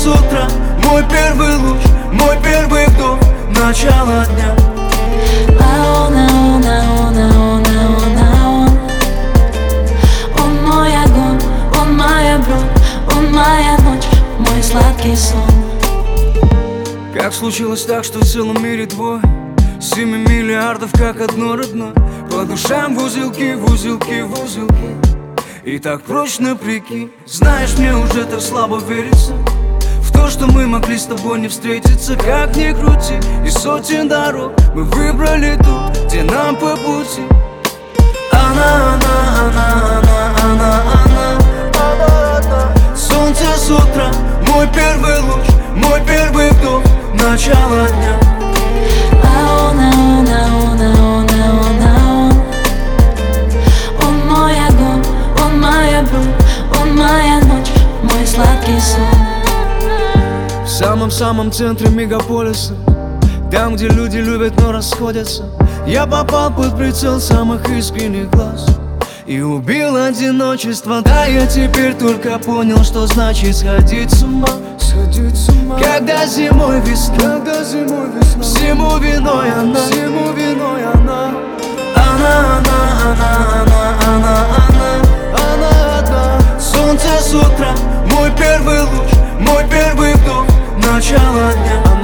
с утра, мой первый луч, мой первый вдох, начало дня. А он мой огонь, он моя бровь, он моя ночь, мой сладкий сон. Как случилось так, что в целом мире двое, 7 миллиардов, как одно родное. По душам в узелки, в узелки, в узелки. И так прочно, прикинь. Знаешь, мне уже так слабо верится в то, что мы могли с тобой не встретиться. Как ни крути, из сотен дорог мы выбрали ту, где нам по пути. Она. Солнце с утра, мой первый луч, мой первый вдох, начало дня. А он мой огонь, он моя бровь, он моя ночь, мой сладкий сон. В самом-самом центре мегаполиса, там, где люди любят, но расходятся, я попал под прицел самых искренних глаз и убил одиночество. Да, я теперь только понял, что значит сходить с ума. Когда зимой весна, всему виной она, всему виной она. Она одна. Солнце с утра, мой первый луч, мой первый вдох, начало дня.